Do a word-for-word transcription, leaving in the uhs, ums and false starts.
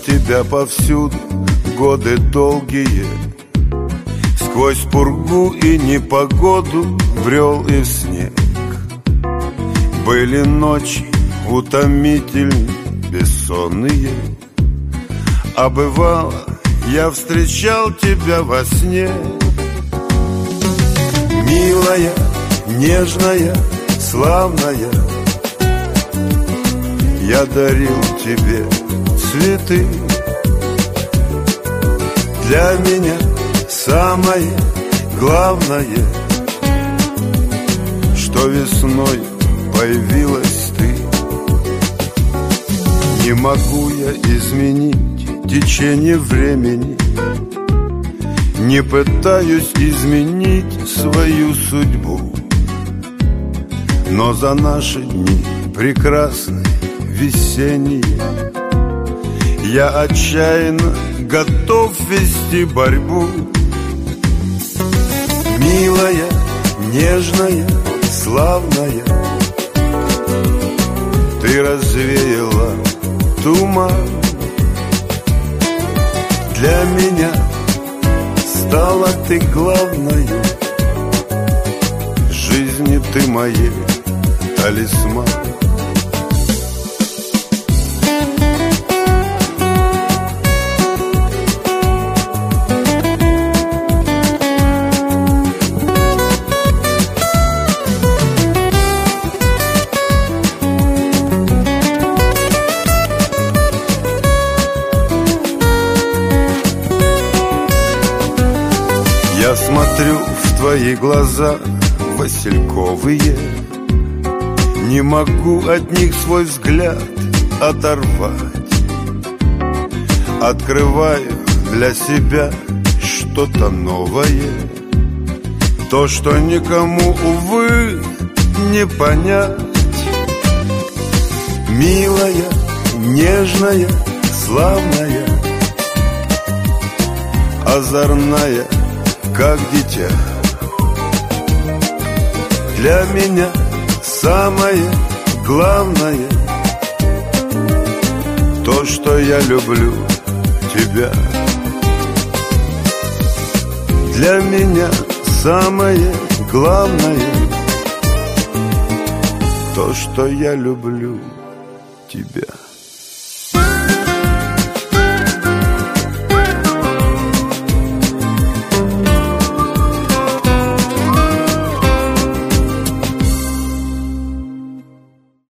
тебя повсюду годы долгие. Сквозь пургу и непогоду брел и в снег. Были ночи утомительные, бессонные, а бывало, я встречал тебя во сне. Милая, нежная, славная, я дарил тебе цветы. Для меня самое главное, что весной появилась ты. Не могу я изменить течение времени, не пытаюсь изменить свою судьбу, но за наши дни прекрасные весенние я отчаянно готов вести борьбу. Милая, нежная, славная, ты развеяла туман. Для меня стала ты главною, жизни ты моей талисман. Я смотрю в твои глаза васильковые, не могу от них свой взгляд оторвать. Открываю для себя что-то новое, то, что никому, увы, не понять. Милая, нежная, славная, озорная, как дитя. Для меня самое главное, то, что я люблю тебя. Для меня самое главное, то, что я люблю тебя.